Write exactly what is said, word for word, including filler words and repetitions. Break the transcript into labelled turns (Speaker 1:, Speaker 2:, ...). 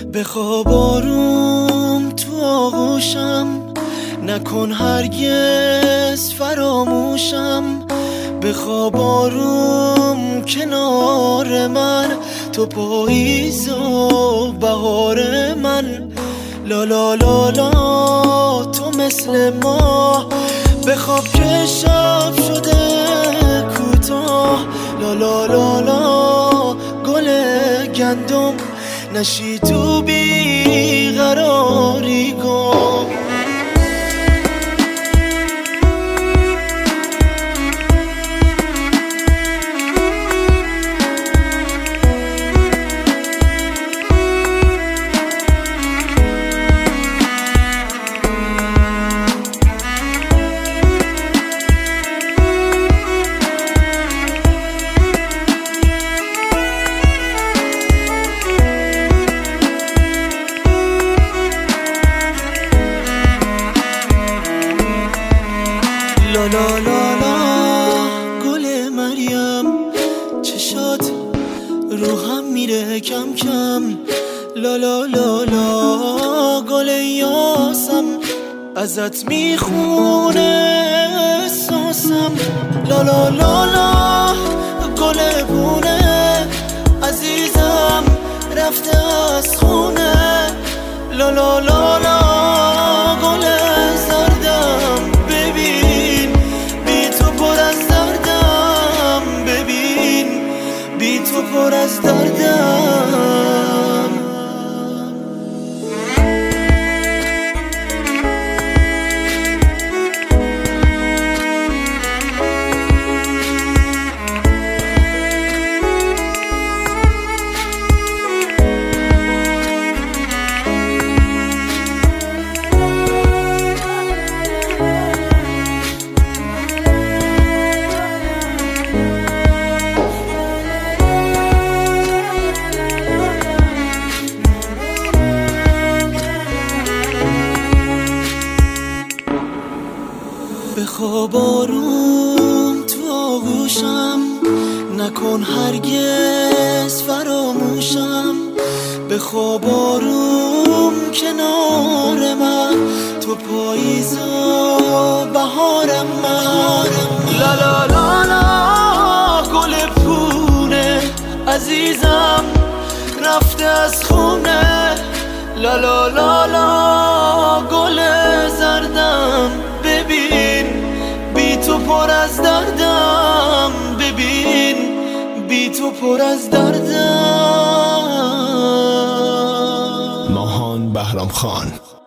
Speaker 1: بخواب آروم تو آغوشم، نکن هرگز فراموشم. بخواب آروم کنار من، تو پاییز و بهار من. لا لا لا لا تو مثل ما، بخواب که شب شده کوتاه. لا لا لا لا گل گندم، نشی تو بیقراری گم. لا لا لا لا گل مریم، چشات روحم میره کم کم. لا لا لا لا گل یاسم، ازت میخونه احساسم. لا لا لا لا گل بونه، عزیزم رفته از خونه. لا لا لا لا گل زردم، ببین بی تو پر از دردم. ببین بی تو پر از دردم. بخواب آروم تو آغوشم، نکن هرگز فراموشم. بخواب آروم کنار من، تو پاییز و بهارم من. لا لا لا لا گل پونه، عزیزم رفته از خونه. لا لا لا لا گل زردم، ببین بی تو پر از دردم. ببین بی تو پر از دردم.
Speaker 2: ماهان بهرام خان.